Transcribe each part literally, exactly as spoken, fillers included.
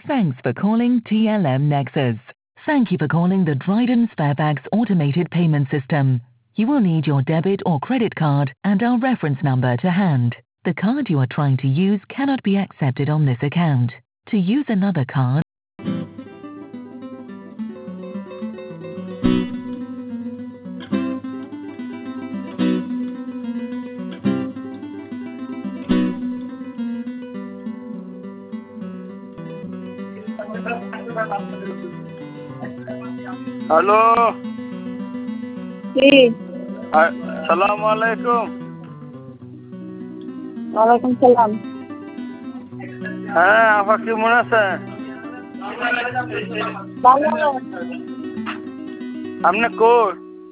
Thanks for calling T L M Nexus. Thank you for calling the Dryden Sparebags automated payment system. You will need your debit or credit card and our reference number to hand. The card you are trying to use cannot be accepted on this account. To use another card, hello. জি। আসসালামু আলাইকুম। ওয়ালাইকুম সালাম। হ্যাঁ, আপা কেমন আছেন? ভালো। আপনি কই?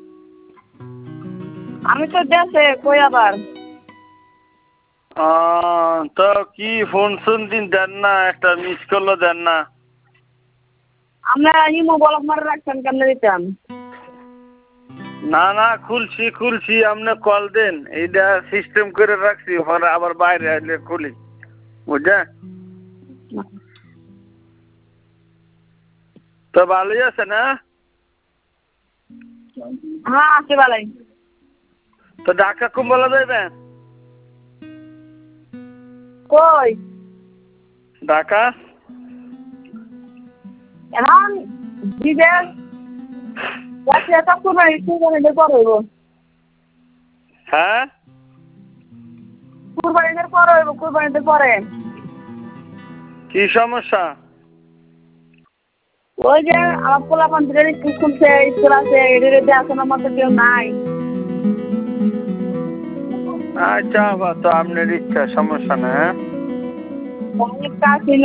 আমি তো দেশে, কই আবার? আহ, তো কি ফোন শোন দিন দেন না, একটা মিস কলও দেন না। আমরা ইমো ব্লক মারে রাখছেন কেমনে দিতাম? না না, খুলছি খুলছি, আপনি কল দেন, এইটা সিস্টেম করে রাখছি, পরে আবার বাইরে আসলে খুলি, বুঝছেন? তো ভালোই আছে না? হ্যাঁ আছে ভালোই। তো ঢাকা কুম্বলা যাইবেন? কই? ঢাকা? এখন বিদেশ যাচ্ছে সব কুরবানি কুরবানিদের পর হইব। হ্যাঁ? কুরবানিদের পর হইব, কুরবানিদের পরে। কি সমস্যা? ওই যে আমার পোলাপান থেকে স্কুল খুলছে, স্কুল আছে, এদের দেখাশোনার মতো কেউ নাই। আচ্ছা, আবার তো আপনার ইচ্ছা, সমস্যা না। হ্যাঁ, অনেক কাজ ছিল,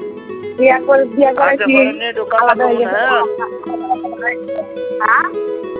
বিয়া করে বিয়া করেছি, আচ্ছা, পরে নেট ওখানে আলাদা হয়ে বলুন, গেছে। হ্যাঁ? হ্যাঁ